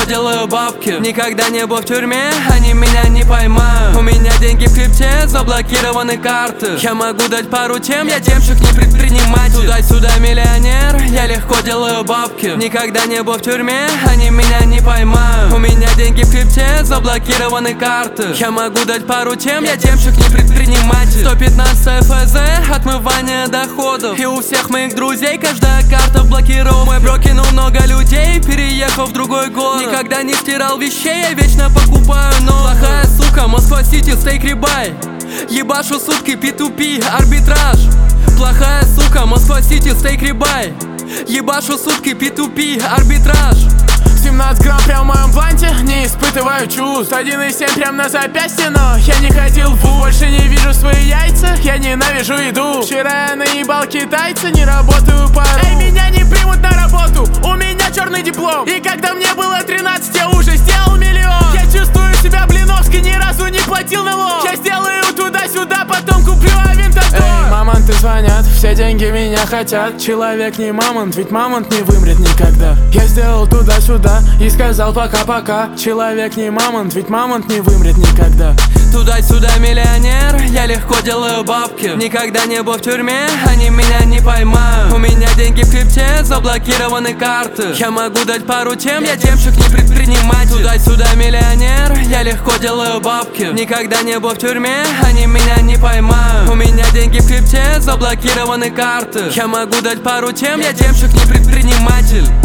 легко делаю бабки. Никогда не был в тюрьме, они меня не поймают. У меня деньги в крипте, заблокированы карты. Я могу дать пару тем, я демщик, не предприниматель. Туда-сюда миллионер, я легко делаю бабки. Никогда не был в тюрьме, они меня не поймают. У меня деньги в крипте, заблокированы карты. Я могу дать пару тем, я демщик, не предприниматель. 115 ФЗ, отмывание доходов. И у всех моих друзей каждая карта в блокировке. Мой бро кинул много людей, переехал в другой город. Никогда не стирал вещей, я вечно покупаю новые. Плохая сука, Москва-Сити, стейк рибай. Ебашу сутки, P2P, арбитраж. Плохая сука, Москва-Сити, стейк рибай. Ебашу сутки, P2P, арбитраж. 17 грамм прям в моем бланте, не испытываю чувств. 1,7 прям на запястье, но я не ходил в вуз. Больше не вижу свои яйца, я ненавижу еду. Вчера я наебал китайца, не работаю по ру. Эй, меня не примут на работу, у меня черный диплом. И когда мне было 13, я уже сделал миллион. Я чувствую себя Блиновской, ни разу не платил налог. Я сделаю туда-сюда, потом куплю авинтодор. Эй, мамонты звонят, все деньги меня хотят. Человек не мамонт, ведь мамонт не вымрет никогда. Я сделал туда-сюда и сказал пока-пока. Человек не мамонт, ведь мамонт не вымрет никогда. Туда-сюда миллионер, я легко делаю бабки. Никогда не был в тюрьме, они меня не поймают. У меня деньги в крипте, заблокированы карты. Я могу дать пару тем, я демщик, не предприниматель. Туда-сюда миллионер, я легко делаю бабки. Никогда не был в тюрьме, они меня не поймают. У меня деньги в крипте, заблокированы карты. Я могу дать пару тем, я демщик, не предприниматель.